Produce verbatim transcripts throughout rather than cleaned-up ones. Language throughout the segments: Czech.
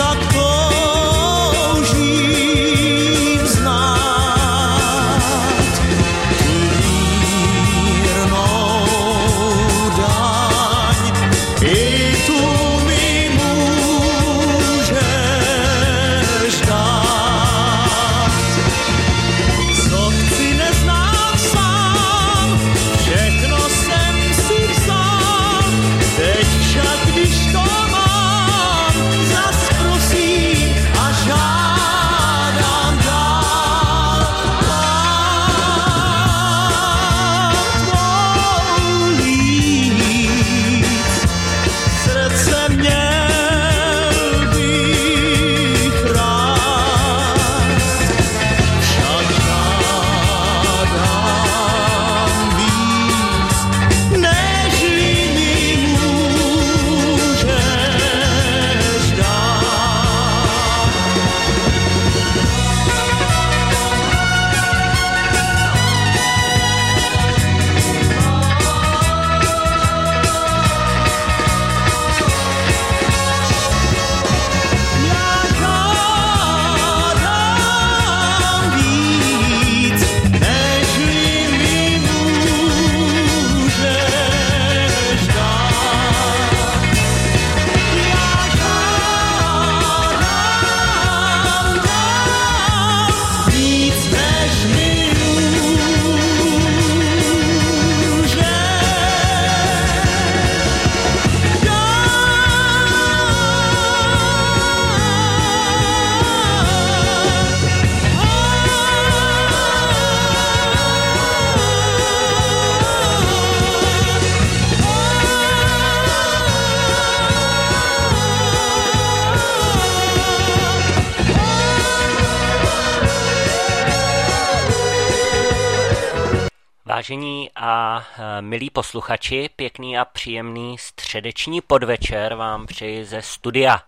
Vážení a milí posluchači, pěkný a příjemný středeční podvečer vám přeji ze studia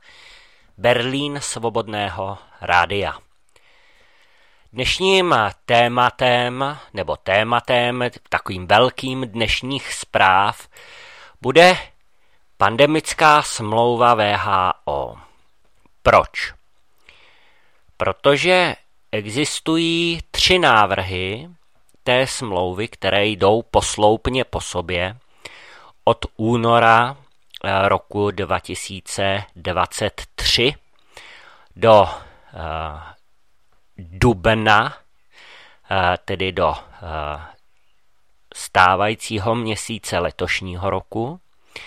Berlín Svobodného rádia. Dnešním tématem, nebo tématem, takovým velkým dnešních zpráv, bude pandemická smlouva V H O. Proč? Protože existují tři návrhy té smlouvy, které jdou posloupně po sobě od února roku dva tisíce dvacet tři do uh, dubna, uh, tedy do uh, stávajícího měsíce letošního roku.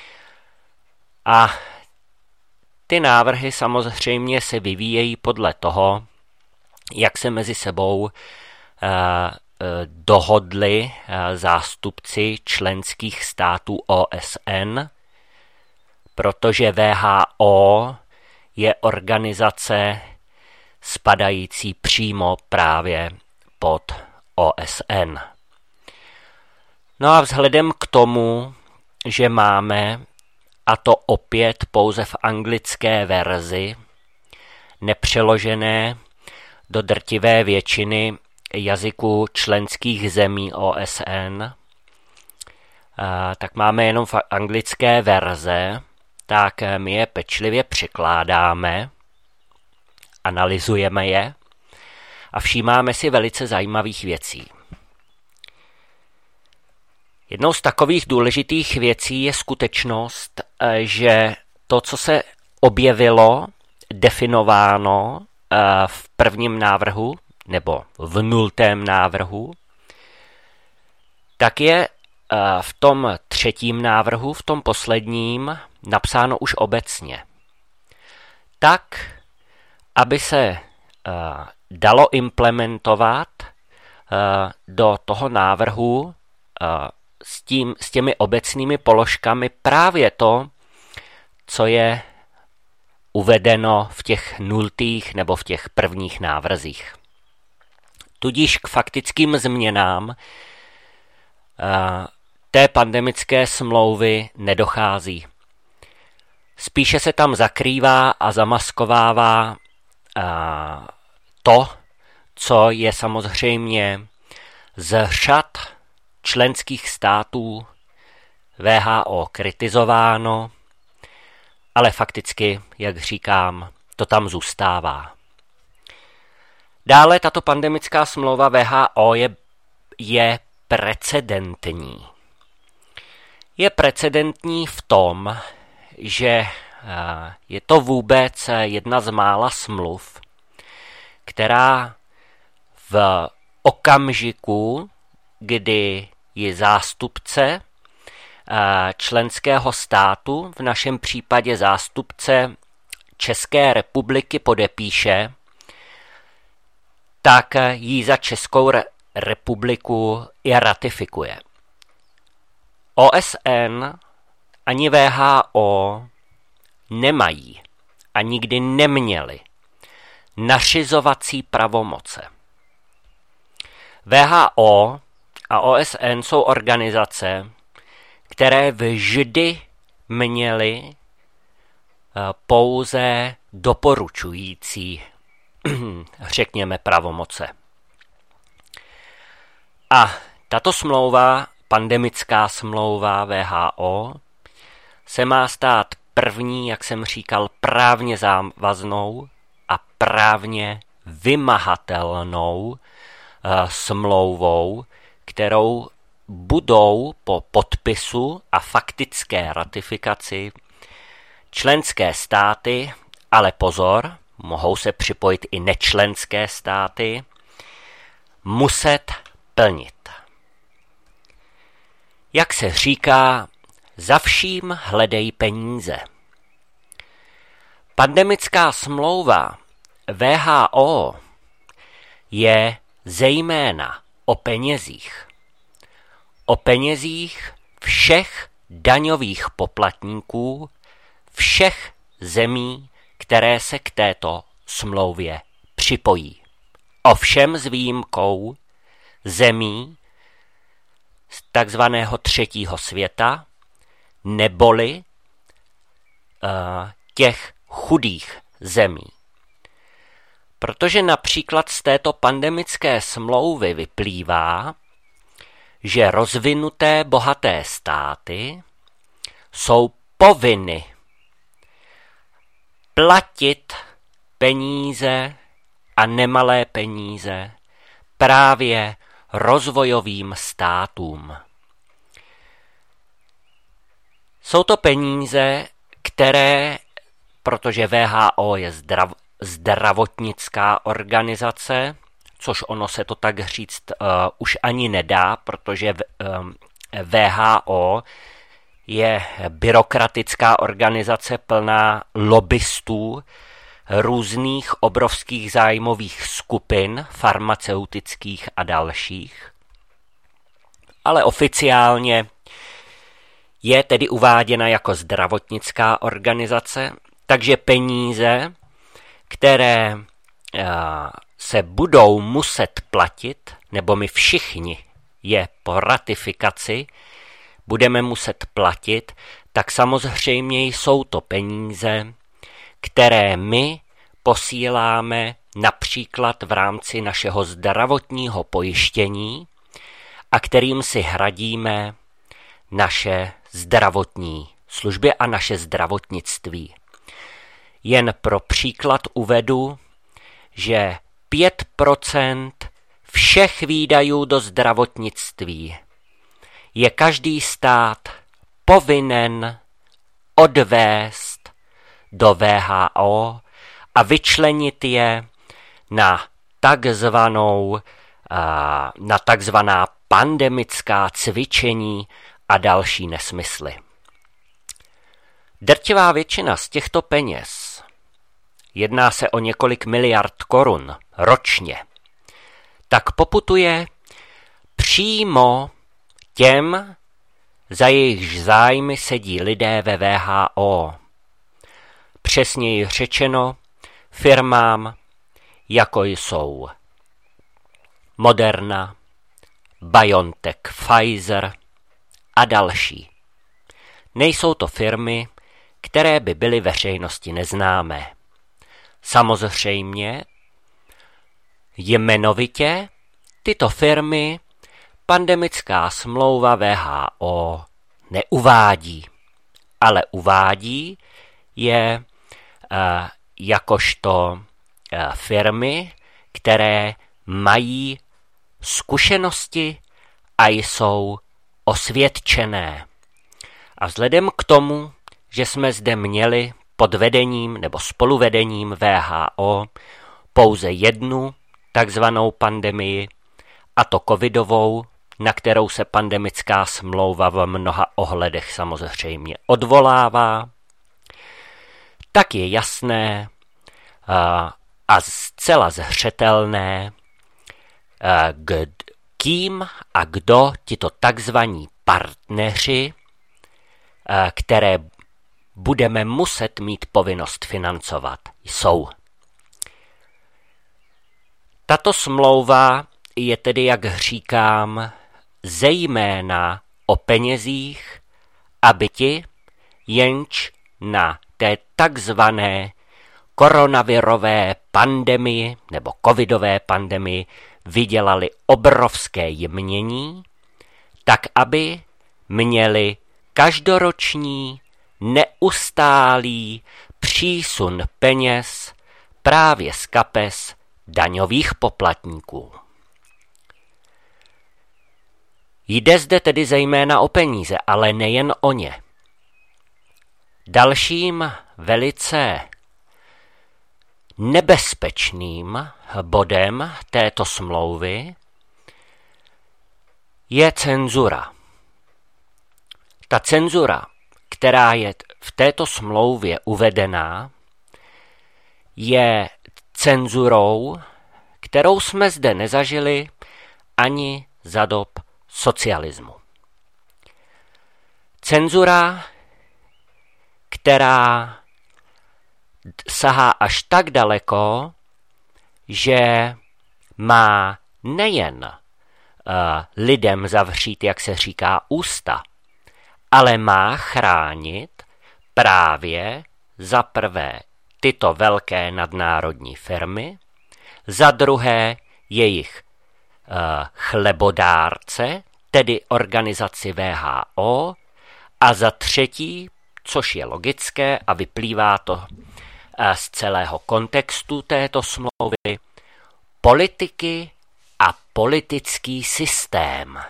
A ty návrhy samozřejmě se vyvíjejí podle toho, jak se mezi sebou uh, dohodli zástupci členských států O S N, protože V H O je organizace spadající přímo právě pod O S N. No a vzhledem k tomu, že máme, a to opět pouze v anglické verzi, nepřeložené do drtivé většiny jazyků členských zemí O S N, tak máme jenom v anglické verze, tak my je pečlivě překládáme, analyzujeme je a všímáme si velice zajímavých věcí. Jednou z takových důležitých věcí je skutečnost, že to, co se objevilo, definováno v prvním návrhu, nebo v nultém návrhu, tak je v tom třetím návrhu, v tom posledním, napsáno už obecně. Tak, aby se dalo implementovat do toho návrhu s, tím, s těmi obecnými položkami právě to, co je uvedeno v těch nultých nebo v těch prvních návrzích. Tudíž k faktickým změnám té pandemické smlouvy nedochází. Spíše se tam zakrývá a zamaskovává to, co je samozřejmě z řad členských států V H O kritizováno, ale fakticky, jak říkám, to tam zůstává. Dále tato pandemická smlouva W H O je, je precedentní. Je precedentní v tom, že je to vůbec jedna z mála smluv, která v okamžiku, kdy je zástupce členského státu, v našem případě zástupce České republiky, podepíše, tak ji za Českou republiku i ratifikuje. O S N ani W H O nemají a nikdy neměli nařizovací pravomoce. W H O a O S N jsou organizace, které vždy měly pouze doporučující, řekněme, pravomoce. A tato smlouva, pandemická smlouva W H O, se má stát první, jak jsem říkal, právně závaznou a právně vymahatelnou uh, smlouvou, kterou budou po podpisu a faktické ratifikaci členské státy, ale pozor, mohou se připojit i nečlenské státy, muset plnit. Jak se říká, za vším hledej peníze. Pandemická smlouva W H O je zejména o penězích. O penězích všech daňových poplatníků, všech zemí, které se k této smlouvě připojí. Ovšem s výjimkou zemí z takzvaného třetího světa, neboli uh, těch chudých zemí. Protože například z této pandemické smlouvy vyplývá, že rozvinuté bohaté státy jsou povinny platit peníze a nemalé peníze právě rozvojovým státům. Jsou to peníze, které, protože W H O je zdrav, zdravotnická organizace, což ono se to tak říct uh, už ani nedá, protože v, um, W H O je byrokratická organizace plná lobbystů různých obrovských zájmových skupin, farmaceutických a dalších. Ale oficiálně je tedy uváděna jako zdravotnická organizace, takže peníze, které se budou muset platit, nebo my všichni je po ratifikaci budeme muset platit, tak samozřejmě jsou to peníze, které my posíláme například v rámci našeho zdravotního pojištění a kterým si hradíme naše zdravotní služby a naše zdravotnictví. Jen pro příklad uvedu, že pět procent všech výdajů do zdravotnictví je každý stát povinen odvést do W H O a vyčlenit je na takzvanou, na takzvaná pandemická cvičení a další nesmysly. Drtivá většina z těchto peněz, jedná se o několik miliard korun ročně, tak poputuje přímo těm, za jejichž zájmy sedí lidé ve W H O. Přesněji řečeno firmám, jako jsou Moderna, BioNTech, Pfizer a další. Nejsou to firmy, které by byly veřejnosti neznámé. Samozřejmě, jmenovitě tyto firmy pandemická smlouva W H O neuvádí, ale uvádí je uh, jakožto firmy, které mají zkušenosti a jsou osvědčené. A vzhledem k tomu, že jsme zde měli pod vedením nebo spoluvedením V H O pouze jednu takzvanou pandemii, a to covidovou, na kterou se pandemická smlouva v mnoha ohledech samozřejmě odvolává, tak je jasné a zcela zřetelné, kým a kdo tito takzvaní partneři, které budeme muset mít povinnost financovat, jsou. Tato smlouva je tedy, jak říkám, zejména o penězích, aby ti, jenž na té takzvané koronavirové pandemii nebo covidové pandemii vydělali obrovské jmění, tak aby měli každoroční neustálý přísun peněz právě z kapes daňových poplatníků. Jde zde tedy zejména o peníze, ale nejen o ně. Dalším velice nebezpečným bodem této smlouvy je cenzura. Ta cenzura, která je v této smlouvě uvedená, je cenzurou, kterou jsme zde nezažili ani za dob socialismu. Cenzura, která sahá až tak daleko, že má nejen uh, lidem zavřít, jak se říká, ústa, ale má chránit právě za prvé tyto velké nadnárodní firmy, za druhé jejich uh, chlebodárce, tedy organizaci V H O, a za třetí, což je logické a vyplývá to uh, z celého kontextu této smlouvy, politiky a politický systém.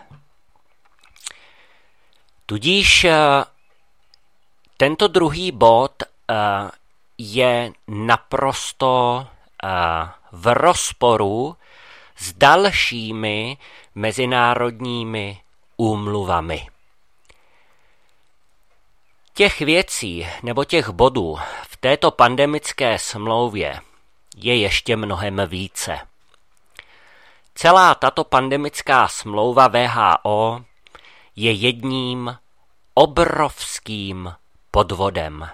Tudíž uh, tento druhý bod uh, je naprosto uh, v rozporu s dalšími mezinárodními úmluvami. Těch věcí nebo těch bodů v této pandemické smlouvě je ještě mnohem více. Celá tato pandemická smlouva V H O je jedním obrovským podvodem.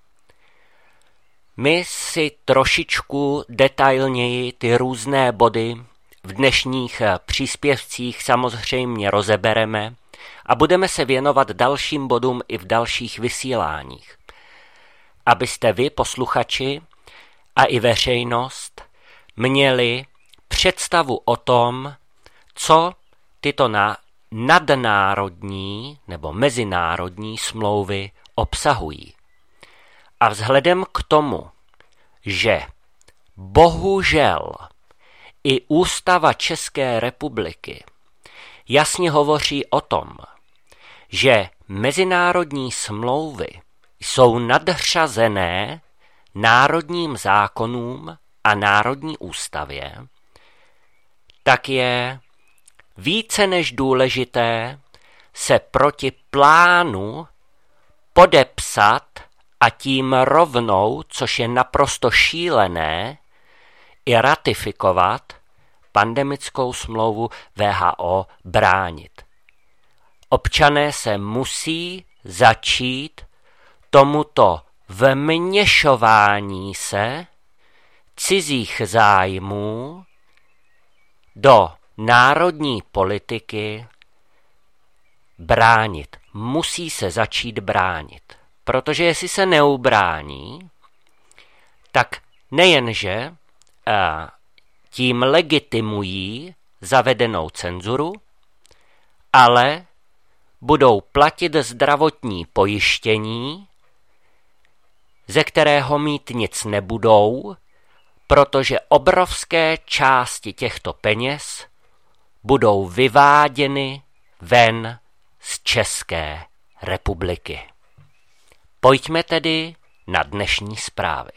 My si trošičku detailněji ty různé body v dnešních příspěvcích samozřejmě rozebereme a budeme se věnovat dalším bodům i v dalších vysíláních. Abyste vy, posluchači, a i veřejnost měli představu o tom, co tyto na nadnárodní nebo mezinárodní smlouvy obsahují. A vzhledem k tomu, že bohužel i Ústava České republiky jasně hovoří o tom, že mezinárodní smlouvy jsou nadřazené národním zákonům a národní ústavě, tak je více než důležité se proti plánu podepsat a tím rovnou, což je naprosto šílené, i ratifikovat pandemickou smlouvu V H O bránit. Občané se musí začít tomuto vměšování se cizích zájmů do národní politiky bránit. Musí se začít bránit. Protože jestli se neubrání, tak nejenže a, tím legitimují zavedenou cenzuru, ale budou platit zdravotní pojištění ze kterého mít nic nebudou, protože obrovské části těchto peněz budou vyváděny ven z České republiky. Pojďme tedy na dnešní zprávy.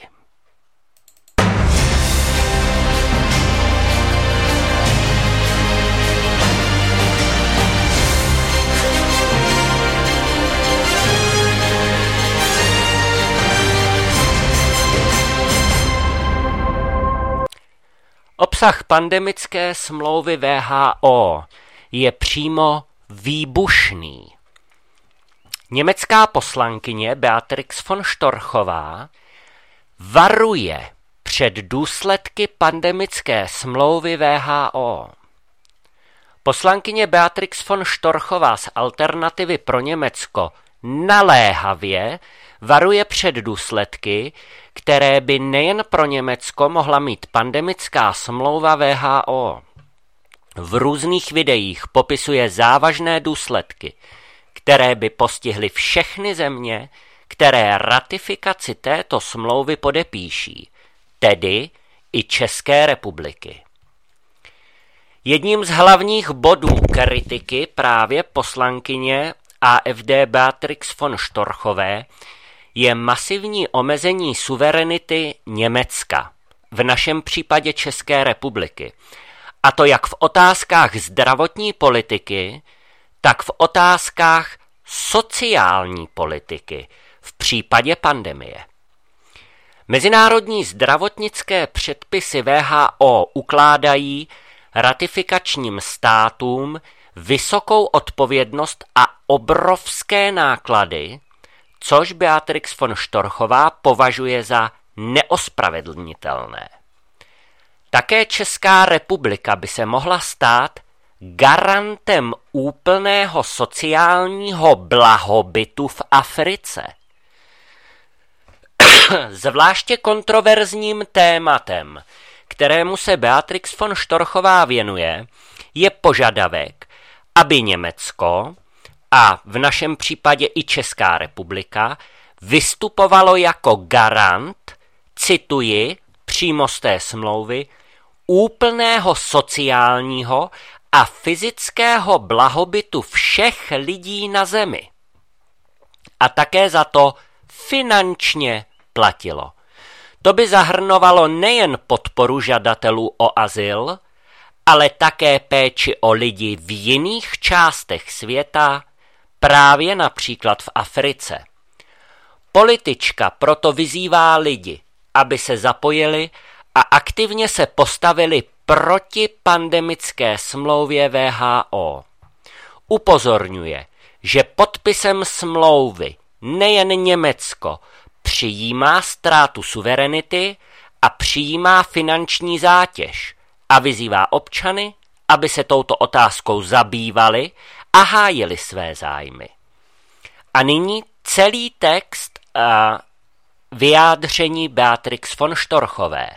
Obsah pandemické smlouvy W H O je přímo výbušný. Německá poslankyně Beatrix von Storchová varuje před důsledky pandemické smlouvy W H O. Poslankyně Beatrix von Storchová z Alternativy pro Německo naléhavě varuje před důsledky, které by nejen pro Německo mohla mít pandemická smlouva W H O. V různých videích popisuje závažné důsledky, které by postihly všechny země, které ratifikaci této smlouvy podepíší, tedy i České republiky. Jedním z hlavních bodů kritiky právě poslankyně A F D Beatrix von Storchové je masivní omezení suverenity Německa, v našem případě České republiky, a to jak v otázkách zdravotní politiky, tak v otázkách sociální politiky v případě pandemie. Mezinárodní zdravotnické předpisy W H O ukládají ratifikačním státům vysokou odpovědnost a obrovské náklady, což Beatrix von Storchová považuje za neospravedlnitelné. Také Česká republika by se mohla stát garantem úplného sociálního blahobytu v Africe. Zvláště kontroverzním tématem, kterému se Beatrix von Storchová věnuje, je požadavek, aby Německo a v našem případě i Česká republika vystupovalo jako garant, cituji přímo z té smlouvy, úplného sociálního a fyzického blahobytu všech lidí na zemi. A také za to finančně platilo. To by zahrnovalo nejen podporu žadatelů o azyl, ale také péči o lidi v jiných částech světa, právě například v Africe. Politička proto vyzývá lidi, aby se zapojili a aktivně se postavili proti pandemické smlouvě W H O. Upozorňuje, že podpisem smlouvy nejen Německo přijímá ztrátu suverenity a přijímá finanční zátěž a vyzývá občany, aby se touto otázkou zabývali a hájili své zájmy. A nyní celý text a vyjádření Beatrix von Storchové.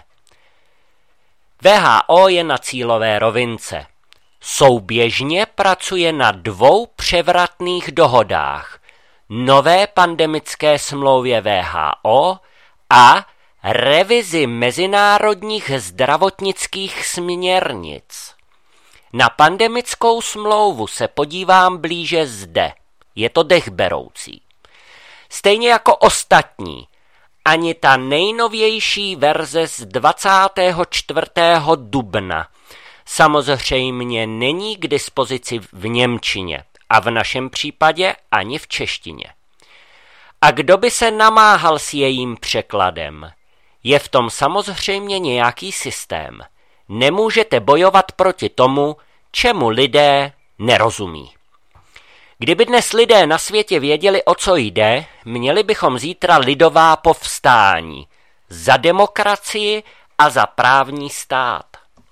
W H O je na cílové rovince. Souběžně pracuje na dvou převratných dohodách. Nové pandemické smlouvě W H O a revizi mezinárodních zdravotnických směrnic. Na pandemickou smlouvu se podívám blíže zde. Je to dechberoucí. Stejně jako ostatní, ani ta nejnovější verze z dvacátého čtvrtého dubna samozřejmě není k dispozici v němčině a v našem případě ani v češtině. A kdo by se namáhal s jejím překladem? Je v tom samozřejmě nějaký systém. Nemůžete bojovat proti tomu, čemu lidé nerozumí. Kdyby dnes lidé na světě věděli, o co jde, měli bychom zítra lidová povstání za demokracii a za právní stát.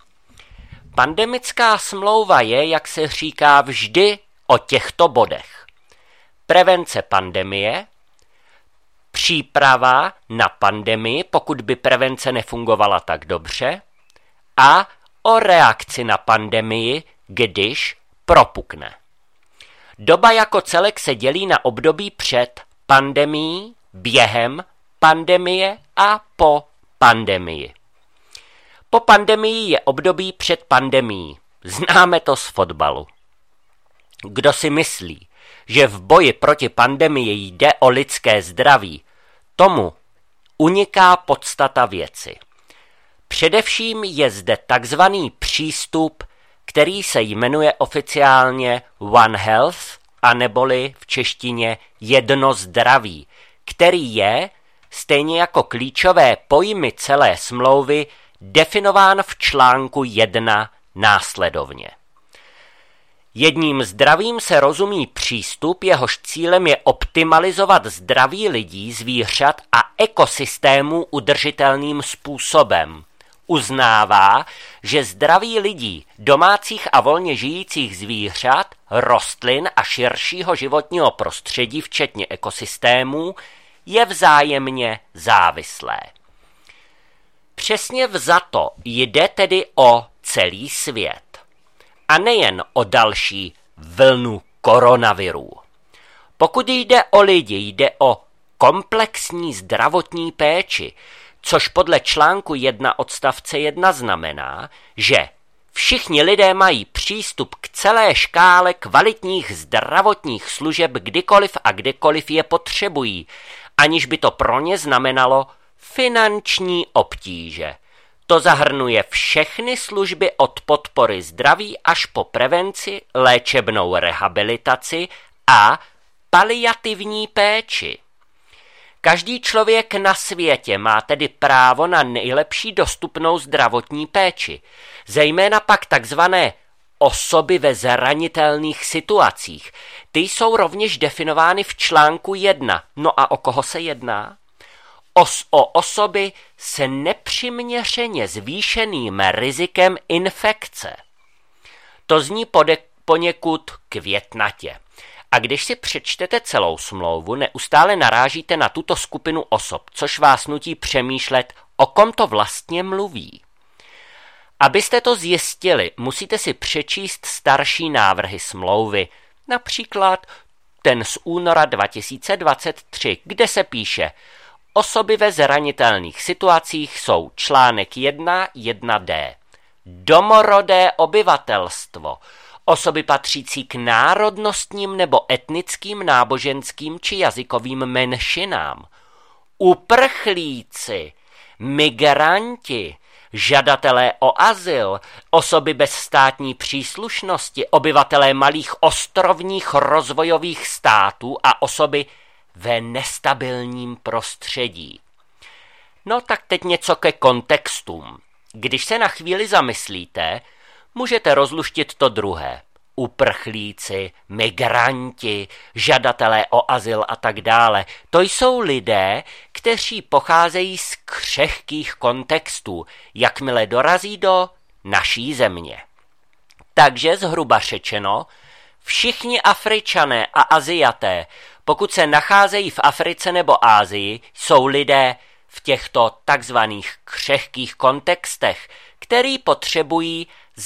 Pandemická smlouva je, jak se říká, vždy o těchto bodech. Prevence pandemie, příprava na pandemii, pokud by prevence nefungovala tak dobře, a o reakci na pandemii, když propukne. Doba jako celek se dělí na období před pandemií, během pandemie a po pandemii. Po pandemii je období před pandemií. Známe to z fotbalu. Kdo si myslí, že v boji proti pandemii jde o lidské zdraví, tomu uniká podstata věci. Především je zde takzvaný přístup, který se jmenuje oficiálně One Health, aneboli v češtině jedno zdraví, který je, stejně jako klíčové pojmy celé smlouvy, definován v článku jedna následovně. Jedním zdravím se rozumí přístup, jehož cílem je optimalizovat zdraví lidí, zvířat a ekosystémů udržitelným způsobem. Uznává, že zdraví lidí, domácích a volně žijících zvířat, rostlin a širšího životního prostředí, včetně ekosystémů, je vzájemně závislé. Přesně vzato jde tedy o celý svět. A nejen o další vlnu koronavirů. Pokud jde o lidi, jde o komplexní zdravotní péči, což podle článku jedna odstavce jedna znamená, že všichni lidé mají přístup k celé škále kvalitních zdravotních služeb kdykoliv a kdekoliv je potřebují, aniž by to pro ně znamenalo finanční obtíže. To zahrnuje všechny služby od podpory zdraví až po prevenci, léčebnou rehabilitaci a paliativní péči. Každý člověk na světě má tedy právo na nejlepší dostupnou zdravotní péči, zejména pak takzvané osoby ve zranitelných situacích. Ty jsou rovněž definovány v článku jedna. No a o koho se jedná? Os, o osoby s nepřiměřeně zvýšeným rizikem infekce. To zní pode, poněkud květnatě. A když si přečtete celou smlouvu, neustále narážíte na tuto skupinu osob, což vás nutí přemýšlet, o kom to vlastně mluví. Abyste to zjistili, musíte si přečíst starší návrhy smlouvy, například ten z února dva tisíce dvacet tři, kde se píše: osoby ve zranitelných situacích jsou článek jedna jedna d. Domorodé obyvatelstvo, osoby patřící k národnostním nebo etnickým, náboženským či jazykovým menšinám, uprchlíci, migranti, žadatelé o azyl, osoby bez státní příslušnosti, obyvatelé malých ostrovních rozvojových států a osoby ve nestabilním prostředí. No tak teď něco ke kontextům. Když se na chvíli zamyslíte, můžete rozluštit to druhé. Uprchlíci, migranti, žadatelé o azyl a tak dále. To jsou lidé, kteří pocházejí z křehkých kontextů, jakmile dorazí do naší země. Takže zhruba řečeno, všichni Afričané a Aziaté, pokud se nacházejí v Africe nebo Asii, jsou lidé v těchto takzvaných křehkých kontextech, který potřebují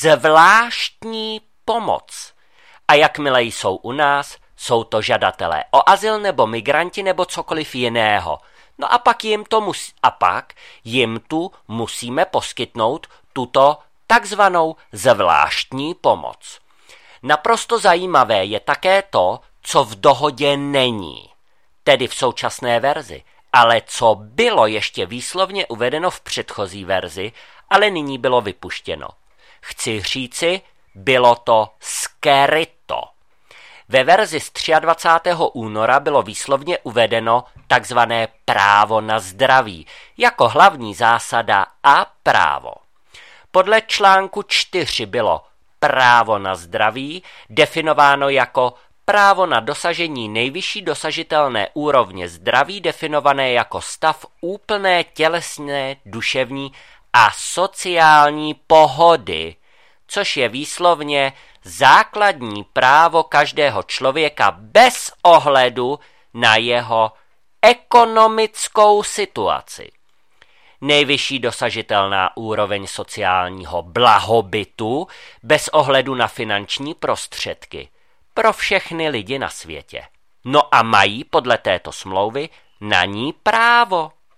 zvláštní pomoc. A jakmile jsou u nás, jsou to žadatelé o azyl nebo migranti nebo cokoliv jiného. No a pak jim, to musí, a pak jim tu musíme poskytnout tuto takzvanou zvláštní pomoc. Naprosto zajímavé je také to, co v dohodě není, tedy v současné verzi, ale co bylo ještě výslovně uvedeno v předchozí verzi, ale nyní bylo vypuštěno. Chci říci, bylo to skryto. Ve verzi z dvacátého třetího února bylo výslovně uvedeno takzvané právo na zdraví jako hlavní zásada a právo. Podle článku čtyři bylo právo na zdraví definováno jako právo na dosažení nejvyšší dosažitelné úrovně zdraví definované jako stav úplné tělesné, duševní a sociální pohody, což je výslovně základní právo každého člověka bez ohledu na jeho ekonomickou situaci. Nejvyšší dosažitelná úroveň sociálního blahobytu bez ohledu na finanční prostředky pro všechny lidi na světě. No a mají podle této smlouvy na ní právo.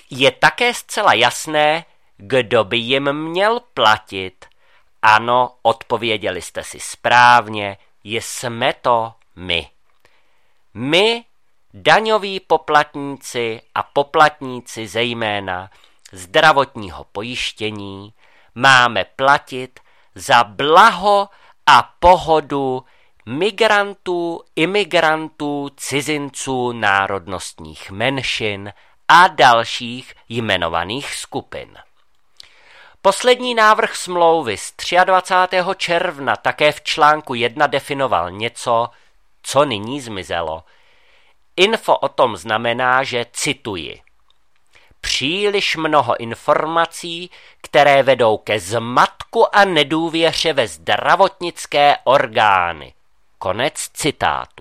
Je také zcela jasné, kdo by jim měl platit. Ano, odpověděli jste si správně, jsme to my. My, daňoví poplatníci a poplatníci zejména zdravotního pojištění, máme platit za blaho a pohodu migrantů, imigrantů, cizinců, národnostních menšin a dalších jmenovaných skupin. Poslední návrh smlouvy z dvacátého třetího června také v článku jedna definoval něco, co nyní zmizelo. Info o tom znamená, že cituji: příliš mnoho informací, které vedou ke zmatku a nedůvěře ve zdravotnické orgány. Konec citátu.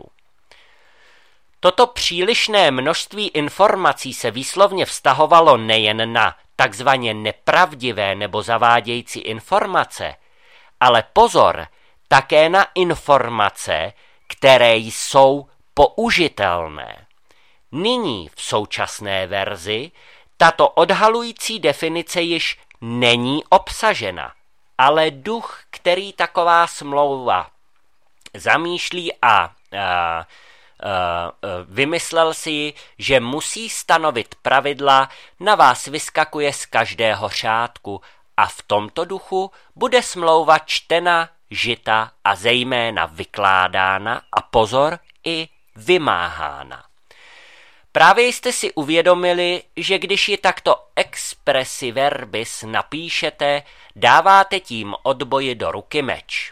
Toto přílišné množství informací se výslovně vztahovalo nejen na takzvaně nepravdivé nebo zavádějící informace, ale pozor, také na informace, které jsou použitelné. Nyní v současné verzi tato odhalující definice již není obsažena, ale duch, který taková smlouva zamýšlí a, a, a vymyslel si, že musí stanovit pravidla, na vás vyskakuje z každého řádku a v tomto duchu bude smlouva čtena, žita a zejména vykládána a pozor i vymáhána. Právě jste si uvědomili, že když ji takto expressi verbis napíšete, dáváte tím odboji do ruky meč.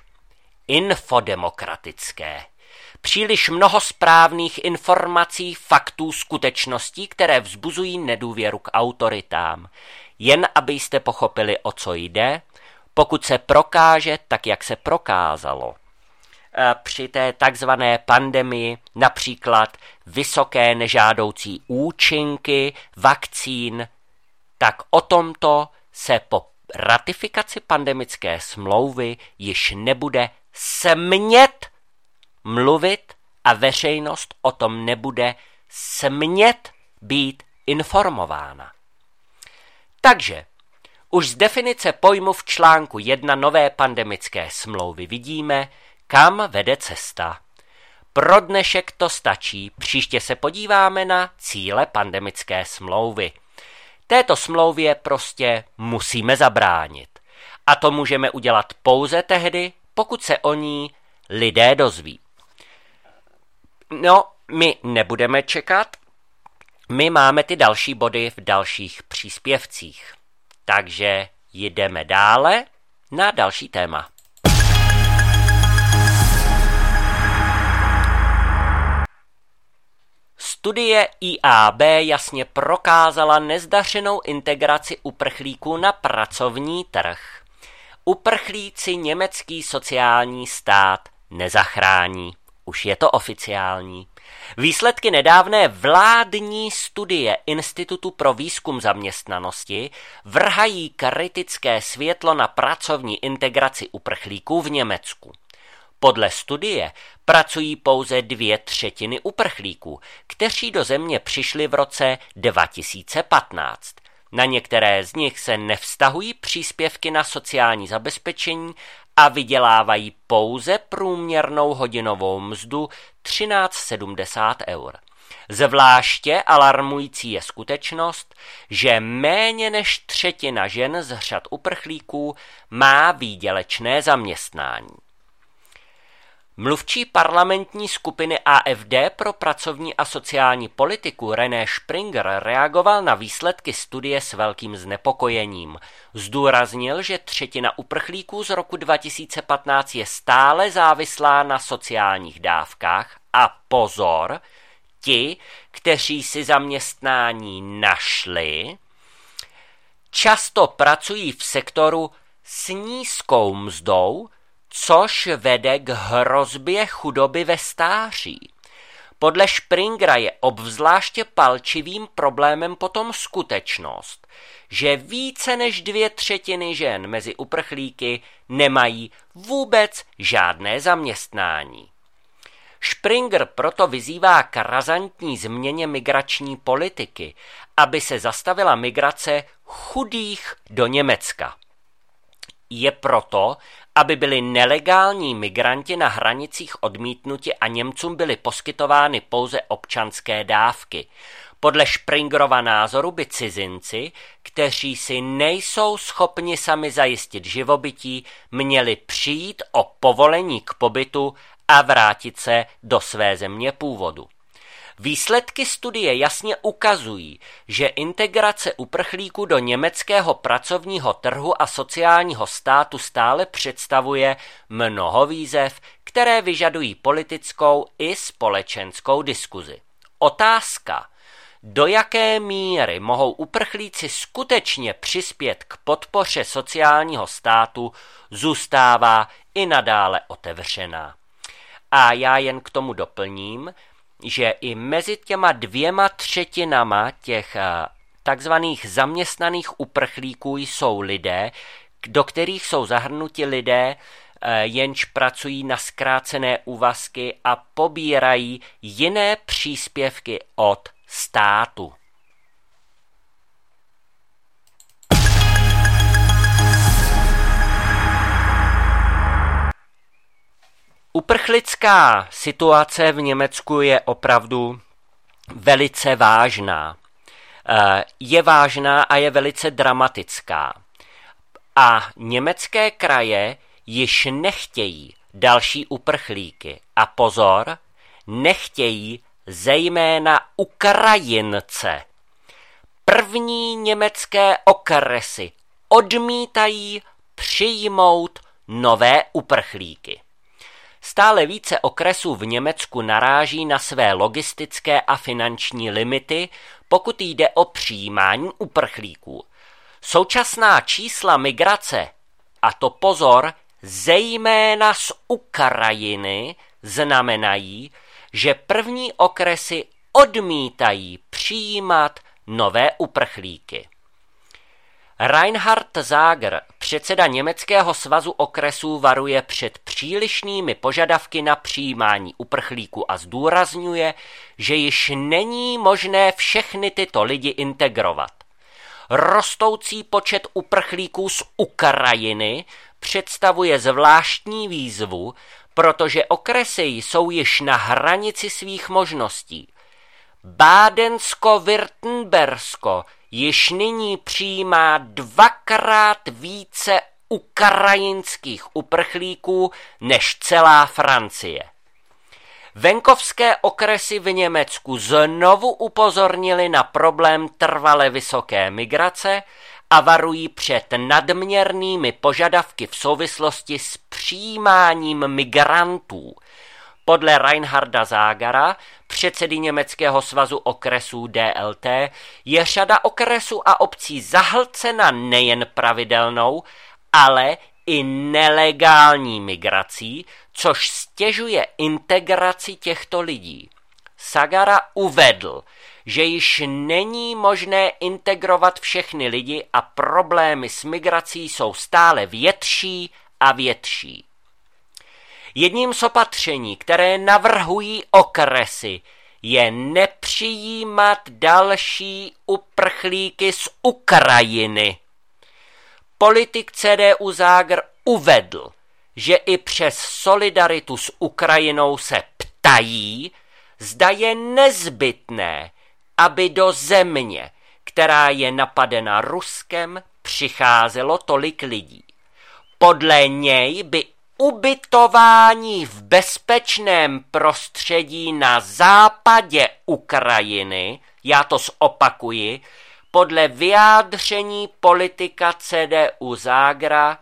Infodemokratické. Příliš mnoho správných informací, faktů, skutečností, které vzbuzují nedůvěru k autoritám. Jen abyste pochopili, o co jde, pokud se prokáže tak, jak se prokázalo. Při té takzvané pandemii například vysoké nežádoucí účinky vakcín, tak o tomto se po ratifikaci pandemické smlouvy již nebude smět mluvit a veřejnost o tom nebude smět být informována. Takže už z definice pojmu v článku jedna nové pandemické smlouvy vidíme, kam vede cesta. Pro dnešek to stačí, příště se podíváme na cíle pandemické smlouvy. Této smlouvě prostě musíme zabránit. A to můžeme udělat pouze tehdy, pokud se o ní lidé dozví. No, my nebudeme čekat, my máme ty další body v dalších příspěvcích. Takže jdeme dále na další téma. Studie I A B jasně prokázala nezdařenou integraci uprchlíků na pracovní trh. Uprchlíci německý sociální stát nezachrání. Už je to oficiální. Výsledky nedávné vládní studie Institutu pro výzkum zaměstnanosti vrhají kritické světlo na pracovní integraci uprchlíků v Německu. Podle studie pracují pouze dvě třetiny uprchlíků, kteří do země přišli v roce dva tisíce patnáct. Na některé z nich se nevztahují příspěvky na sociální zabezpečení a vydělávají pouze průměrnou hodinovou mzdu třináct sedmdesát eur. Zvláště alarmující je skutečnost, že méně než třetina žen z řad uprchlíků má výdělečné zaměstnání. Mluvčí parlamentní skupiny A F D pro pracovní a sociální politiku René Springer reagoval na výsledky studie s velkým znepokojením. Zdůraznil, že třetina uprchlíků z roku dva tisíce patnáct je stále závislá na sociálních dávkách a pozor, ti, kteří si zaměstnání našli, často pracují v sektoru s nízkou mzdou, což vede k hrozbě chudoby ve stáří. Podle Springera je obzvláště palčivým problémem potom skutečnost, že více než dvě třetiny žen mezi uprchlíky nemají vůbec žádné zaměstnání. Springer proto vyzývá k razantní změně migrační politiky, aby se zastavila migrace chudých do Německa. Je proto, aby byli nelegální migranti na hranicích odmítnuti a Němcům byly poskytovány pouze občanské dávky. Podle Springerova názoru by cizinci, kteří si nejsou schopni sami zajistit živobytí, měli přijít o povolení k pobytu a vrátit se do své země původu. Výsledky studie jasně ukazují, že integrace uprchlíků do německého pracovního trhu a sociálního státu stále představuje mnoho výzev, které vyžadují politickou i společenskou diskuzi. Otázka, do jaké míry mohou uprchlíci skutečně přispět k podpoře sociálního státu, zůstává i nadále otevřená. A já jen k tomu doplním, že i mezi těma dvěma třetinama těch takzvaných zaměstnaných uprchlíků jsou lidé, do kterých jsou zahrnuti lidé, jenž pracují na zkrácené úvazky a pobírají jiné příspěvky od státu. Uprchlická situace v Německu je opravdu velice vážná. Je vážná a je velice dramatická. A německé kraje již nechtějí další uprchlíky. A pozor, nechtějí zejména Ukrajince. První německé okresy odmítají přijmout nové uprchlíky. Stále více okresů v Německu naráží na své logistické a finanční limity, pokud jde o přijímání uprchlíků. Současná čísla migrace, a to pozor, zejména z Ukrajiny, znamenají, že první okresy odmítají přijímat nové uprchlíky. Reinhard Zager, předseda Německého svazu okresů, varuje před přílišnými požadavky na přijímání uprchlíků a zdůrazňuje, že již není možné všechny tyto lidi integrovat. Rostoucí počet uprchlíků z Ukrajiny představuje zvláštní výzvu, protože okresy jsou již na hranici svých možností. Bádensko-Württembersko již nyní přijímá dvakrát více ukrajinských uprchlíků než celá Francie. Venkovské okresy v Německu znovu upozornili na problém trvale vysoké migrace a varují před nadměrnými požadavky v souvislosti s přijímáním migrantů. Podle Reinharda Zagera, předsedy Německého svazu okresů D L T, je řada okresů a obcí zahlcena nejen pravidelnou, ale i nelegální migrací, což stěžuje integraci těchto lidí. Zagara uvedl, že již není možné integrovat všechny lidi a problémy s migrací jsou stále větší a větší. Jedním z opatření, které navrhují okresy, je nepřijímat další uprchlíky z Ukrajiny. Politik C D U Zager uvedl, že i přes solidaritu s Ukrajinou se ptají, zda je nezbytné, aby do země, která je napadena Ruskem, přicházelo tolik lidí. Podle něj by ubytování v bezpečném prostředí na západě Ukrajiny, já to zopakuji, podle vyjádření politika C D U Zagera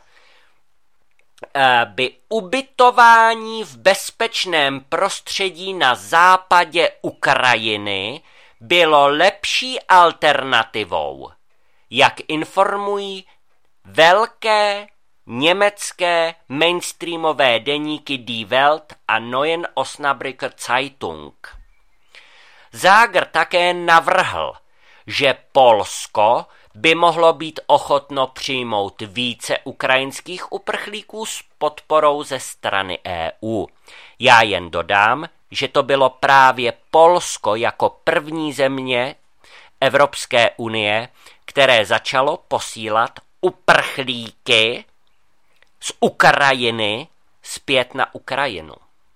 by ubytování v bezpečném prostředí na západě Ukrajiny bylo lepší alternativou, jak informují velké německé mainstreamové deníky Die Welt a Neuen Osnabrücker Zeitung. Zager také navrhl, že Polsko by mohlo být ochotno přijmout více ukrajinských uprchlíků s podporou ze strany E U. Já jen dodám, že to bylo právě Polsko jako první země Evropské unie, které začalo posílat uprchlíky z Ukrajiny zpět na Ukrajinu.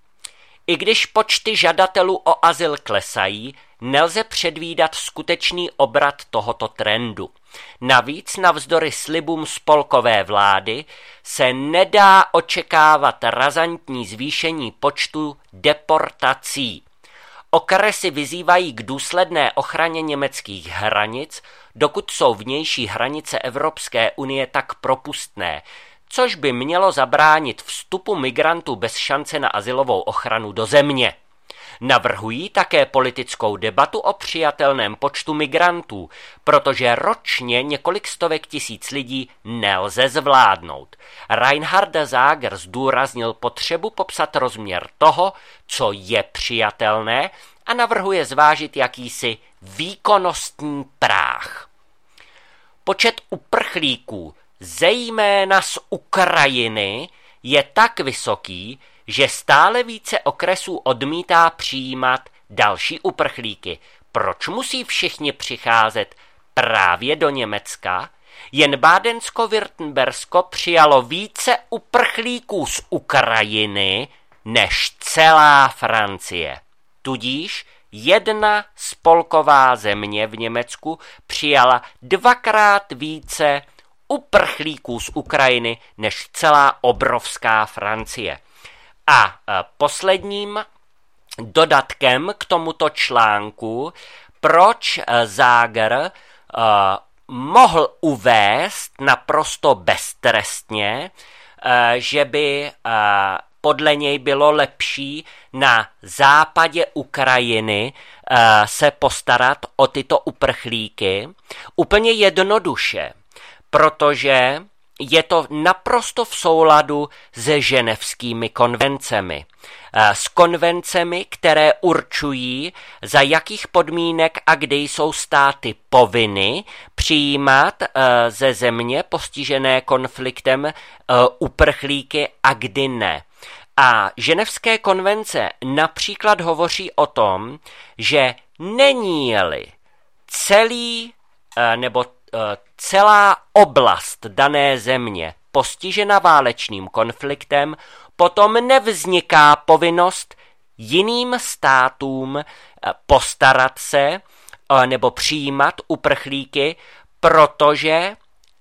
I když počty žadatelů o azyl klesají, nelze předvídat skutečný obrat tohoto trendu. Navíc navzdory slibům spolkové vlády se nedá očekávat razantní zvýšení počtu deportací. Okresy vyzývají k důsledné ochraně německých hranic, dokud jsou vnější hranice Evropské unie tak propustné, což by mělo zabránit vstupu migrantů bez šance na azylovou ochranu do země. Navrhují také politickou debatu o přijatelném počtu migrantů, protože ročně několik stovek tisíc lidí nelze zvládnout. Reinhard Zager zdůraznil potřebu popsat rozměr toho, co je přijatelné, a navrhuje zvážit jakýsi výkonnostní práh. Počet uprchlíků, zejména z Ukrajiny, je tak vysoký, že stále více okresů odmítá přijímat další uprchlíky. Proč musí všichni přicházet právě do Německa? Jen Bádensko-Württembersko přijalo více uprchlíků z Ukrajiny než celá Francie. Tudíž jedna spolková země v Německu přijala dvakrát více uprchlíků z Ukrajiny než celá obrovská Francie. A posledním dodatkem k tomuto článku, proč Zager uh, mohl uvést naprosto beztrestně, uh, že by uh, podle něj bylo lepší na západě Ukrajiny uh, se postarat o tyto uprchlíky, úplně jednoduše, protože je to naprosto v souladu se ženevskými konvencemi. S konvencemi, které určují, za jakých podmínek a kdy jsou státy povinny přijímat ze země postižené konfliktem uprchlíky a kdy ne. A ženevské konvence například hovoří o tom, že není-li celý nebo celá oblast dané země postižena válečným konfliktem, potom nevzniká povinnost jiným státům postarat se nebo přijímat uprchlíky, protože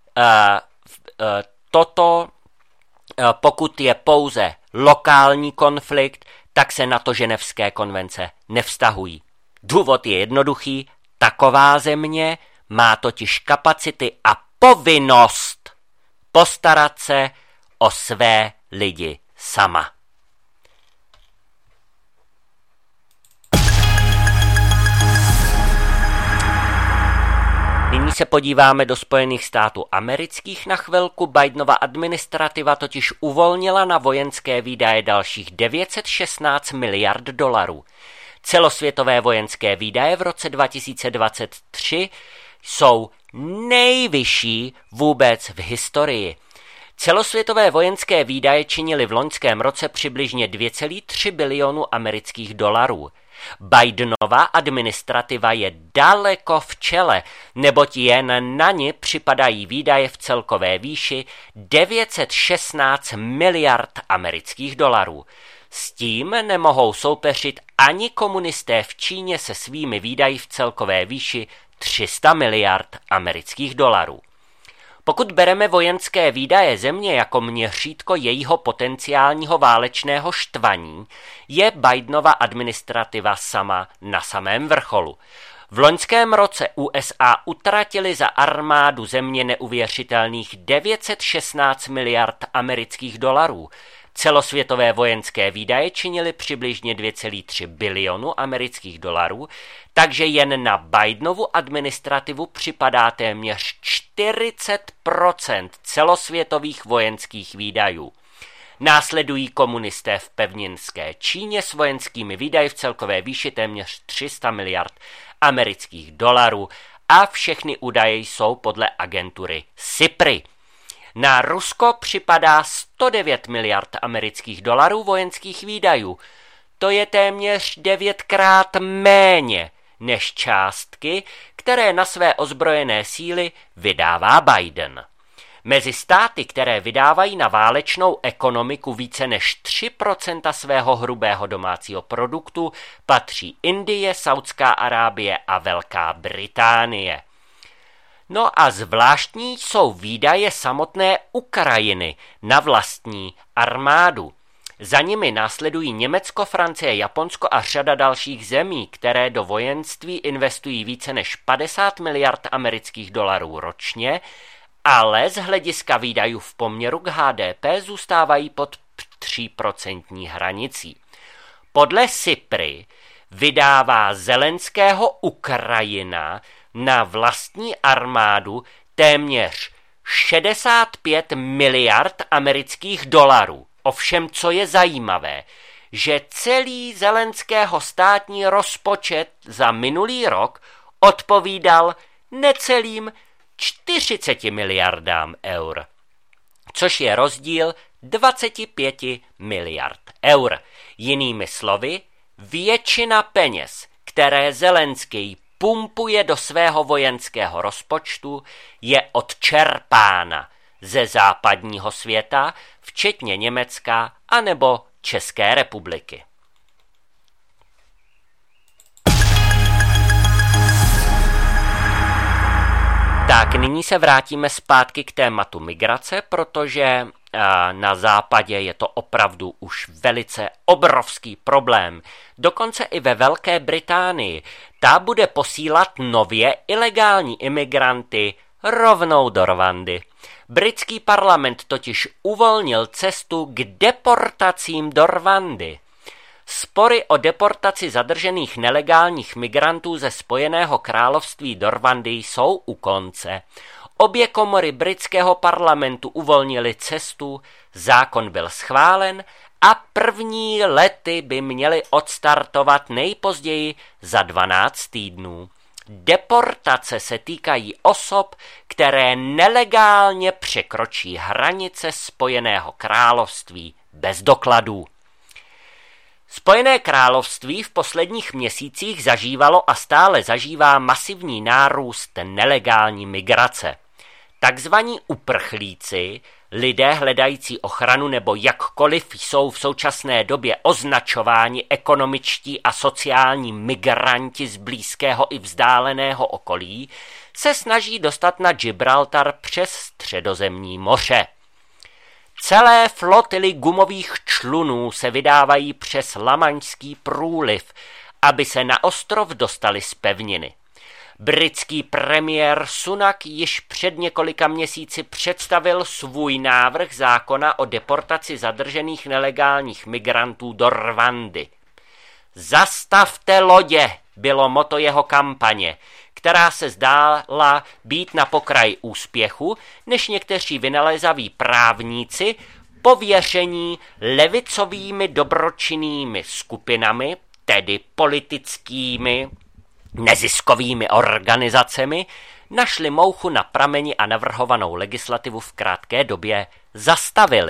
toto, pokud je pouze lokální konflikt, tak se na to ženevské konvence nevztahují. Důvod je jednoduchý, taková země má totiž kapacity a povinnost postarat se o své lidi sama. Nyní se podíváme do Spojených států amerických na chvilku. Bidenova administrativa totiž uvolnila na vojenské výdaje dalších devět set šestnáct miliard dolarů. Celosvětové vojenské výdaje v roce dva tisíce dvacet tři jsou nejvyšší vůbec v historii. Celosvětové vojenské výdaje činily v loňském roce přibližně dvě celá tři bilionu amerických dolarů. Bidenova administrativa je daleko v čele, neboť jen na ni připadají výdaje v celkové výši devět set šestnáct miliard amerických dolarů. S tím nemohou soupeřit ani komunisté v Číně se svými výdaji v celkové výši tři sta miliard amerických dolarů. Pokud bereme vojenské výdaje země jako měřítko jejího potenciálního válečného štvaní, je Bidenova administrativa sama na samém vrcholu. V loňském roce U S A utratili za armádu země neuvěřitelných devět set šestnáct miliard amerických dolarů. Celosvětové vojenské výdaje činily přibližně dvě celá tři bilionu amerických dolarů, takže jen na Bidenovu administrativu připadá téměř čtyřicet procent celosvětových vojenských výdajů. Následují komunisté v pevninské Číně s vojenskými výdaji v celkové výši téměř tři sta miliard amerických dolarů a všechny údaje jsou podle agentury SIPRI. Na Rusko připadá sto devět miliard amerických dolarů vojenských výdajů, To je téměř devětkrát méně než částky, které na své ozbrojené síly vydává Biden. Mezi státy, které vydávají na válečnou ekonomiku více než tři procenta svého hrubého domácího produktu, patří Indie, Saudská Arábie a Velká Británie. No a zvláštní jsou výdaje samotné Ukrajiny na vlastní armádu. Za nimi následují Německo, Francie, Japonsko a řada dalších zemí, které do vojenství investují více než padesát miliard amerických dolarů ročně, ale z hlediska výdajů v poměru k H D P zůstávají pod tři procentní hranicí. Podle SIPRI vydává Zelenského Ukrajina na vlastní armádu téměř šedesát pět miliard amerických dolarů. Ovšem, co je zajímavé, že celý Zelenského státní rozpočet za minulý rok odpovídal necelým čtyřiceti miliardám eur, což je rozdíl dvacet pět miliard eur. Jinými slovy, většina peněz, které Zelenský pumpuje do svého vojenského rozpočtu, je odčerpána ze západního světa, včetně Německa anebo České republiky. Tak nyní se vrátíme zpátky k tématu migrace, protože na západě je to opravdu už velice obrovský problém. Dokonce i ve Velké Británii. Ta bude posílat nově ilegální imigranty rovnou do Rwandy. Britský parlament totiž uvolnil cestu k deportacím do Rwandy. Spory o deportaci zadržených nelegálních migrantů ze Spojeného království do Rwandy jsou u konce. Obě komory britského parlamentu uvolnily cestu, zákon byl schválen a první lety by měly odstartovat nejpozději za dvanáct týdnů. Deportace se týkají osob, které nelegálně překročí hranice Spojeného království bez dokladů. Spojené království v posledních měsících zažívalo a stále zažívá masivní nárůst nelegální migrace. Takzvaní uprchlíci, lidé hledající ochranu nebo jakkoliv jsou v současné době označováni ekonomičtí a sociální migranti z blízkého i vzdáleného okolí, se snaží dostat na Gibraltar přes Středozemní moře. Celé flotily gumových člunů se vydávají přes Lamanšský průliv, aby se na ostrov dostali z pevniny. Britský premiér Sunak již před několika měsíci představil svůj návrh zákona o deportaci zadržených nelegálních migrantů do Rwandy. Zastavte lodě, bylo motto jeho kampaně, která se zdála být na pokraji úspěchu, než někteří vynalézaví právníci pověření levicovými dobročinnými skupinami, tedy politickými neziskovými organizacemi, našli mouchu na prameni a navrhovanou legislativu v krátké době zastavili.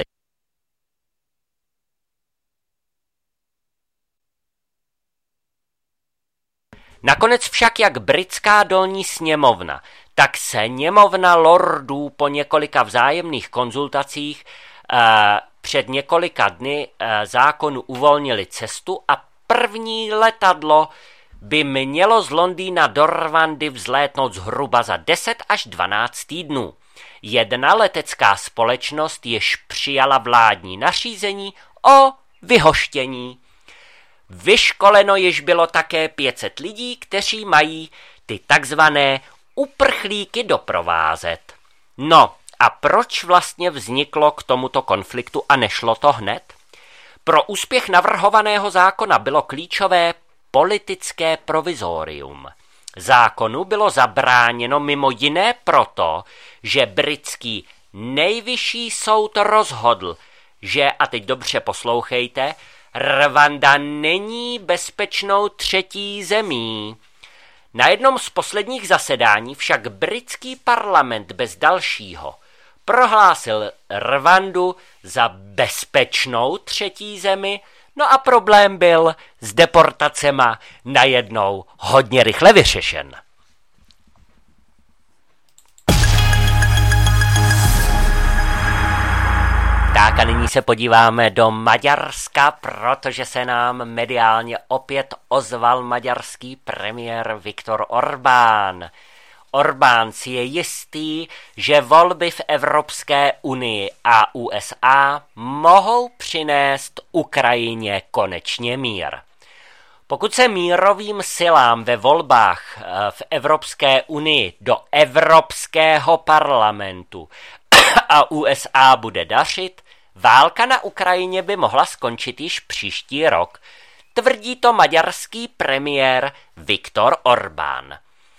Nakonec však jak britská dolní sněmovna, tak sněmovna lordů po několika vzájemných konzultacích eh, před několika dny eh, zákonu uvolnili cestu a první letadlo by mělo z Londýna do Rwandy vzlétnout zhruba za deset až dvanáct týdnů. Jedna letecká společnost již přijala vládní nařízení o vyhoštění. Vyškoleno již bylo také pět set lidí, kteří mají ty takzvané uprchlíky doprovázet. No a proč vlastně vzniklo k tomuto konfliktu a nešlo to hned? Pro úspěch navrhovaného zákona bylo klíčové politické provizorium. Zákonu bylo zabráněno mimo jiné proto, že britský nejvyšší soud rozhodl, že, a teď dobře poslouchejte, Rwanda není bezpečnou třetí zemí. Na jednom z posledních zasedání však britský parlament bez dalšího prohlásil Rwandu za bezpečnou třetí zemi No a problém byl s deportacema najednou hodně rychle vyřešen. Tak a nyní se podíváme do Maďarska, protože se nám mediálně opět ozval maďarský premiér Viktor Orbán. Orbán si je jistý, že volby v Evropské unii a U S A mohou přinést Ukrajině konečně mír. Pokud se mírovým silám ve volbách v Evropské unii do Evropského parlamentu a U S A bude dařit, válka na Ukrajině by mohla skončit již příští rok, tvrdí to maďarský premiér Viktor Orbán.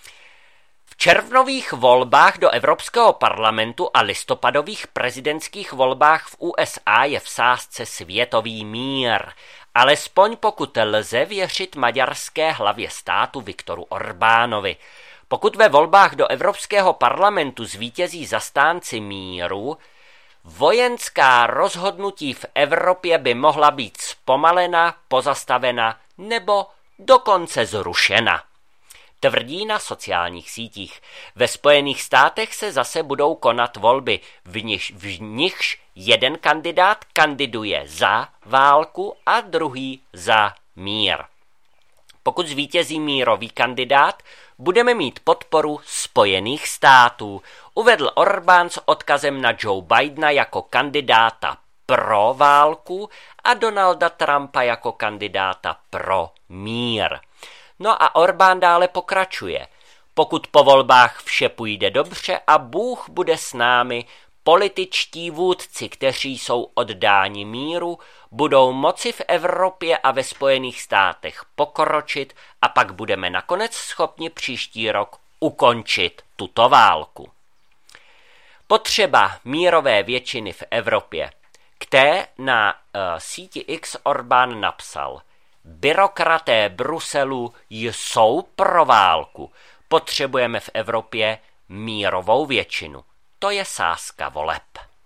V červnových volbách do Evropského parlamentu a listopadových prezidentských volbách v U S A je v sázce světový mír, alespoň pokud lze věřit maďarské hlavě státu Viktoru Orbánovi. Pokud ve volbách do Evropského parlamentu zvítězí zastánci míru, vojenská rozhodnutí v Evropě by mohla být zpomalena, pozastavena nebo dokonce zrušena. Tvrdí na sociálních sítích. Ve Spojených státech se zase budou konat volby, v, niž, v nichž jeden kandidát kandiduje za válku a druhý za mír. Pokud zvítězí mírový kandidát, budeme mít podporu Spojených států, uvedl Orbán s odkazem na Joe Bidena jako kandidáta pro válku a Donalda Trumpa jako kandidáta pro mír. No a Orbán dále pokračuje. Pokud po volbách vše půjde dobře a Bůh bude s námi, političtí vůdci, kteří jsou oddáni míru, budou moci v Evropě a ve Spojených státech pokročit a pak budeme nakonec schopni příští rok ukončit tuto válku. Potřeba mírové většiny v Evropě. K té na uh, síti X Orbán napsal: Byrokraté Bruselu jsou pro válku. Potřebujeme v Evropě mírovou většinu. To je sázka voleb.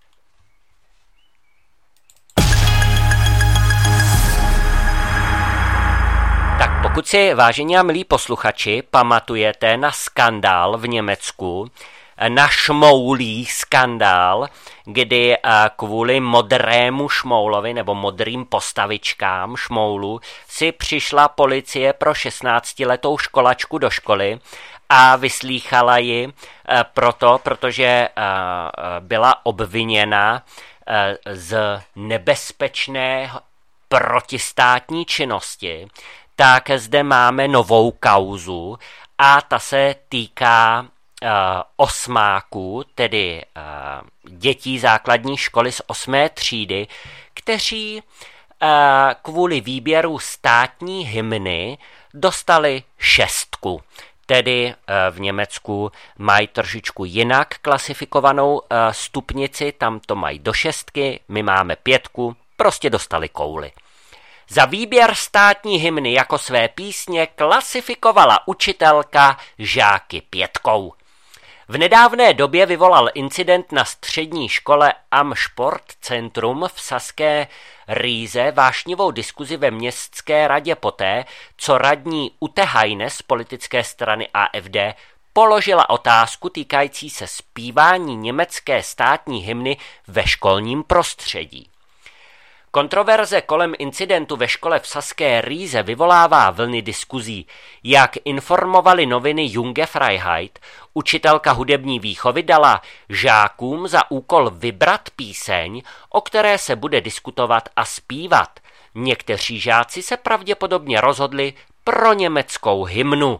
Tak pokud si, vážení a milí posluchači, pamatujete na skandál v Německu, na šmoulý skandál, kdy kvůli modrému šmoulovi nebo modrým postavičkám šmoulu si přišla policie pro šestnáctiletou školačku do školy a vyslýchala ji proto, protože byla obviněna z nebezpečné protistátní činnosti, tak zde máme novou kauzu a ta se týká Uh, osmáků, tedy uh, dětí základní školy z osmé třídy, kteří uh, kvůli výběru státní hymny dostali šestku. Tedy uh, v Německu mají trošičku jinak klasifikovanou uh, stupnici, tam to mají do šestky, my máme pětku, prostě dostali kouli. Za výběr státní hymny jako své písně klasifikovala učitelka žáky pětkou. V nedávné době vyvolal incident na střední škole Am Sportzentrum v Saské Rize vášnivou diskuzi ve městské radě poté, co radní Ute Heine z politické strany A F D položila otázku týkající se zpívání německé státní hymny ve školním prostředí. Kontroverze kolem incidentu ve škole v Saské Rize vyvolává vlny diskuzí. Jak informovali noviny Junge Freiheit, učitelka hudební výchovy dala žákům za úkol vybrat píseň, o které se bude diskutovat a zpívat. Někteří žáci se pravděpodobně rozhodli pro německou hymnu.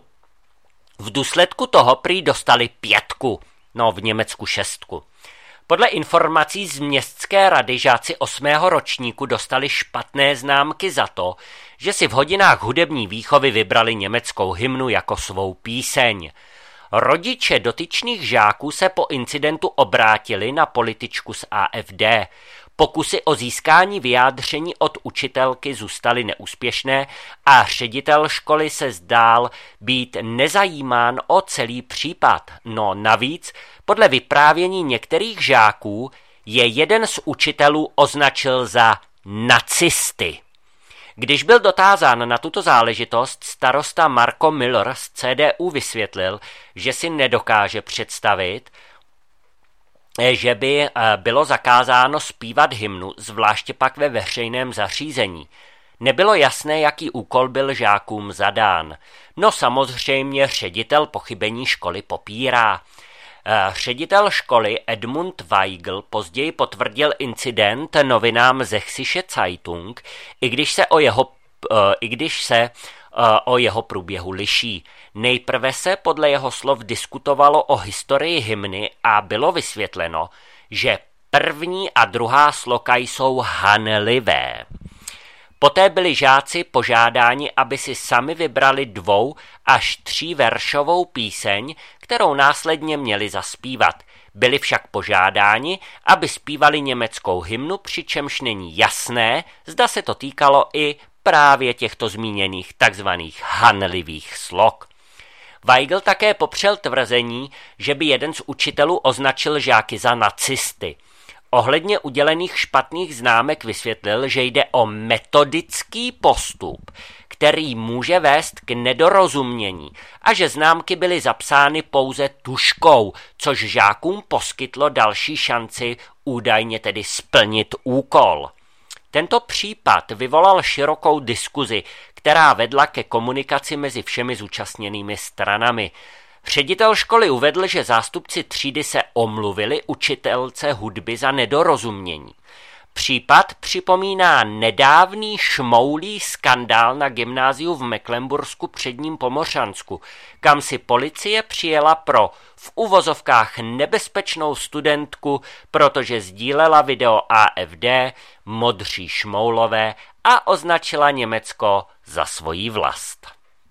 V důsledku toho prý dostali pětku, no v Německu šestku. Podle informací z městské rady žáci osmého ročníku dostali špatné známky za to, že si v hodinách hudební výchovy vybrali německou hymnu jako svou píseň. Rodiče dotyčných žáků se po incidentu obrátili na političku z A F D. Pokusy o získání vyjádření od učitelky zůstaly neúspěšné a ředitel školy se zdál být nezajímán o celý případ. No navíc, podle vyprávění některých žáků, je jeden z učitelů označil za nacisty. Když byl dotázán na tuto záležitost, starosta Marko Miller z C D U vysvětlil, že si nedokáže představit, že by bylo zakázáno zpívat hymnu, zvláště pak ve veřejném zařízení. Nebylo jasné, jaký úkol byl žákům zadán. No samozřejmě ředitel pochybení školy popírá. Ředitel školy Edmund Weigl později potvrdil incident novinám Sächsische Zeitung, i když se o jeho, i když se o jeho průběhu liší. Nejprve se podle jeho slov diskutovalo o historii hymny a bylo vysvětleno, že první a druhá sloka jsou hanlivé. Poté byli žáci požádáni, aby si sami vybrali dvou až tří veršovou píseň, kterou následně měli zaspívat. Byli však požádáni, aby zpívali německou hymnu, přičemž není jasné, zda se to týkalo i právě těchto zmíněných takzvaných hanlivých slok. Weigl také popřel tvrzení, že by jeden z učitelů označil žáky za nacisty. Ohledně udělených špatných známek vysvětlil, že jde o metodický postup, který může vést k nedorozumění a že známky byly zapsány pouze tužkou, což žákům poskytlo další šanci údajně tedy splnit úkol. Tento případ vyvolal širokou diskuzi, která vedla ke komunikaci mezi všemi zúčastněnými stranami. Ředitel školy uvedl, že zástupci třídy se omluvili učitelce hudby za nedorozumění. Případ připomíná nedávný šmoulý skandál na gymnáziu v Mecklenbursku předním Pomořansku, kam si policie přijela pro v uvozovkách nebezpečnou studentku, protože sdílela video A F D, modří šmoulové a označila Německo za svoji vlast.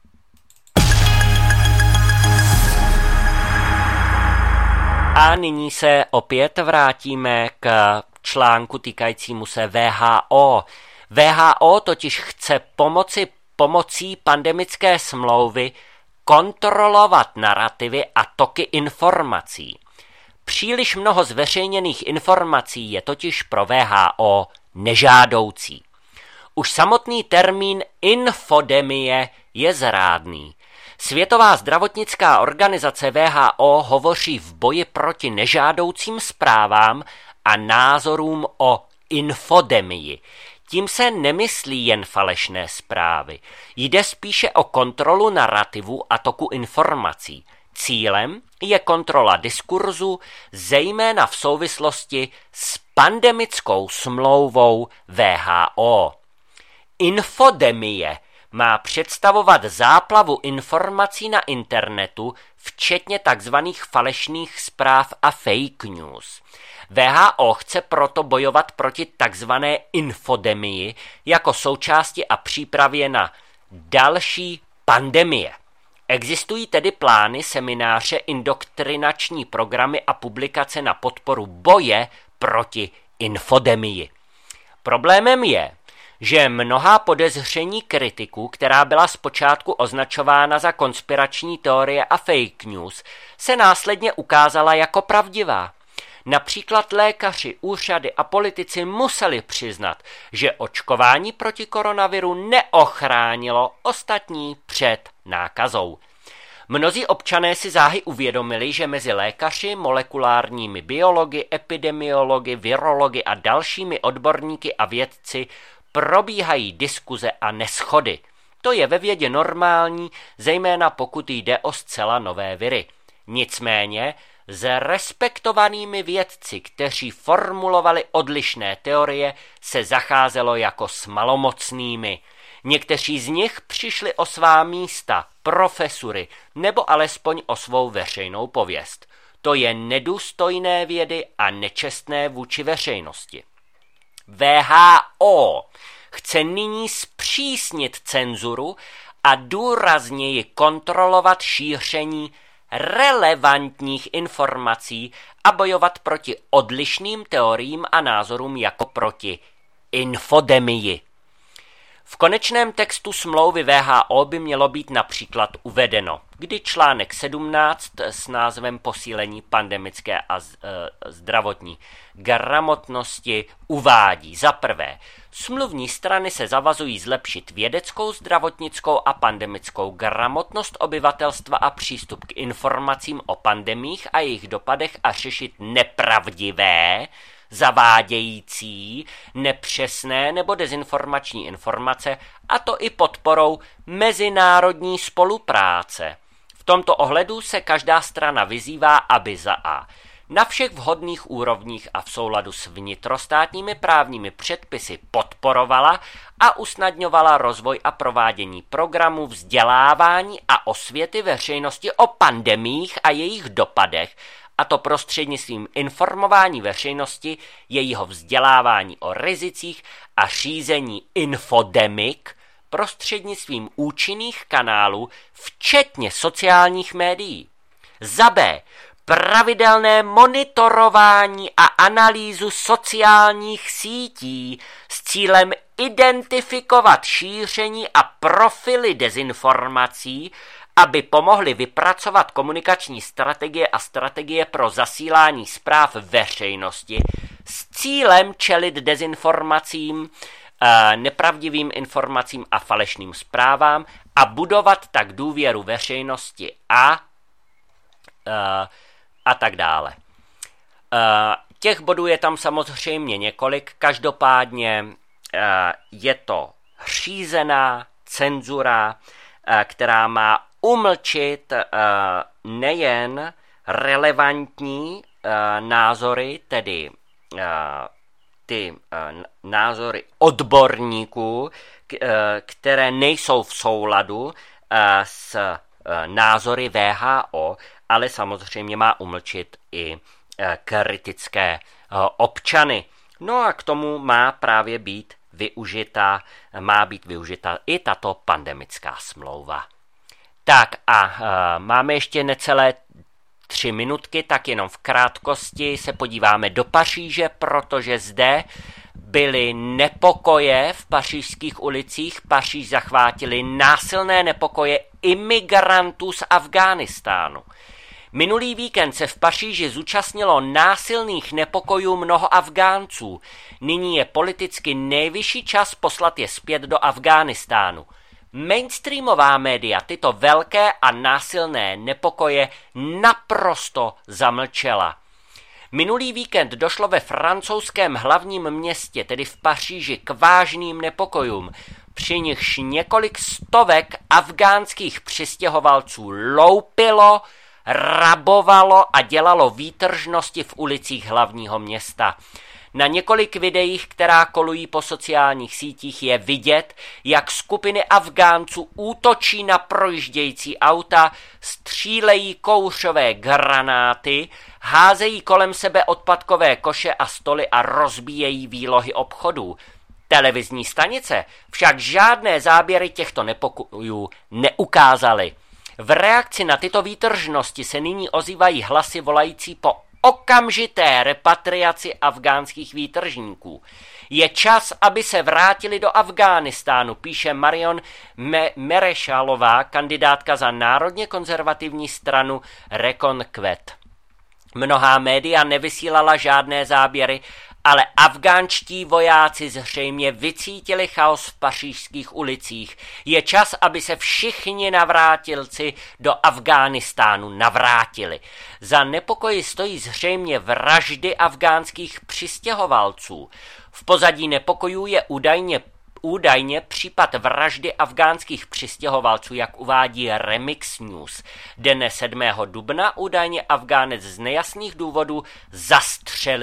A nyní se opět vrátíme k článku týkajícímu se V H O. V H O totiž chce pomoci pomocí pandemické smlouvy kontrolovat narativy a toky informací. Příliš mnoho zveřejněných informací je totiž pro V H O nežádoucí. Už samotný termín infodemie je zrádný. Světová zdravotnická organizace V H O hovoří v boji proti nežádoucím zprávám a názorům o infodemii. Tím se nemyslí jen falešné zprávy. Jde spíše o kontrolu narrativu a toku informací. Cílem je kontrola diskurzu, zejména v souvislosti s pandemickou smlouvou V H O. Infodemie má představovat záplavu informací na internetu, včetně tzv. Falešných zpráv a fake news. V H O chce proto bojovat proti tzv. Infodemii jako součásti a přípravě na další pandemie. Existují tedy plány, semináře, indoktrinační programy a publikace na podporu boje proti infodemii. Problémem je, že mnohá podezření kritiků, která byla zpočátku označována za konspirační teorie a fake news, se následně ukázala jako pravdivá. Například lékaři, úřady a politici museli přiznat, že očkování proti koronaviru neochránilo ostatní před nákazou. Mnozí občané si záhy uvědomili, že mezi lékaři, molekulárními biology, epidemiology, virology a dalšími odborníky a vědci probíhají diskuze a neshody. To je ve vědě normální, zejména pokud jde o zcela nové viry. Nicméně s respektovanými vědci, kteří formulovali odlišné teorie, se zacházelo jako s malomocnými. Někteří z nich přišli o svá místa, profesury, nebo alespoň o svou veřejnou pověst. To je nedůstojné vědy a nečestné vůči veřejnosti. V H O chce nyní zpřísnit cenzuru a důrazněji kontrolovat šíření relevantních informací a bojovat proti odlišným teoriím a názorům jako proti infodemii. V konečném textu smlouvy V H O by mělo být například uvedeno, kdy článek sedmnáct s názvem Posílení pandemické a zdravotní gramotnosti uvádí: za prvé, smluvní strany se zavazují zlepšit vědeckou, zdravotnickou a pandemickou gramotnost obyvatelstva a přístup k informacím o pandemiích a jejich dopadech a řešit nepravdivé, zavádějící, nepřesné nebo dezinformační informace, a to i podporou mezinárodní spolupráce. V tomto ohledu se každá strana vyzývá, aby za a. na všech vhodných úrovních a v souladu s vnitrostátními právními předpisy podporovala a usnadňovala rozvoj a provádění programů vzdělávání a osvěty veřejnosti o pandemiích a jejich dopadech, a to prostřednictvím informování veřejnosti, jejího vzdělávání o rizicích a řízení infodemik prostřednictvím účinných kanálů, včetně sociálních médií. Za B. Pravidelné monitorování a analýzu sociálních sítí s cílem identifikovat šíření a profily dezinformací, aby pomohly vypracovat komunikační strategie a strategie pro zasílání zpráv veřejnosti s cílem čelit dezinformacím, nepravdivým informacím a falešným zprávám a budovat tak důvěru veřejnosti a a tak dále. Těch bodů je tam samozřejmě několik, každopádně je to řízená cenzura, která má umlčit nejen relevantní názory, tedy ty názory odborníků, které nejsou v souladu s názory V H O, ale samozřejmě má umlčit i kritické občany. No a k tomu má právě být využita, má být využita i tato pandemická smlouva. Tak a uh, máme ještě necelé tři minutky, tak jenom v krátkosti se podíváme do Paříže, protože zde byly nepokoje v pařížských ulicích. Paříž zachvátily násilné nepokoje imigrantů z Afghánistánu. Minulý víkend se v Paříži zúčastnilo násilných nepokojů mnoho Afgánců. Nyní je politicky nejvyšší čas poslat je zpět do Afghánistánu. Mainstreamová média tyto velké a násilné nepokoje naprosto zamlčela. Minulý víkend došlo ve francouzském hlavním městě, tedy v Paříži, k vážným nepokojům, při nichž několik stovek afgánských přistěhovalců loupilo, rabovalo a dělalo výtržnosti v ulicích hlavního města. Na několik videích, která kolují po sociálních sítích, je vidět, jak skupiny Afgánců útočí na projíždějící auta, střílejí kouřové granáty, házejí kolem sebe odpadkové koše a stoly a rozbíjejí výlohy obchodů. Televizní stanice však žádné záběry těchto nepokojů neukázaly. V reakci na tyto výtržnosti se nyní ozývají hlasy volající po okamžité repatriaci afgánských výtržníků. Je čas, aby se vrátili do Afghánistánu, píše Marion Me- Merešalová, kandidátka za národně konzervativní stranu Reconquête. Mnohá média nevysílala žádné záběry, ale afgánští vojáci zřejmě vycítili chaos v pařížských ulicích. Je čas, aby se všichni navrátilci do Afghánistánu navrátili. Za nepokoji stojí zřejmě vraždy afgánských přistěhovalců. V pozadí nepokojů je údajně Údajně případ vraždy afgánských přistěhovalců, jak uvádí Remix News. Dne sedmého dubna údajně Afgánec z nejasných důvodů zastřelil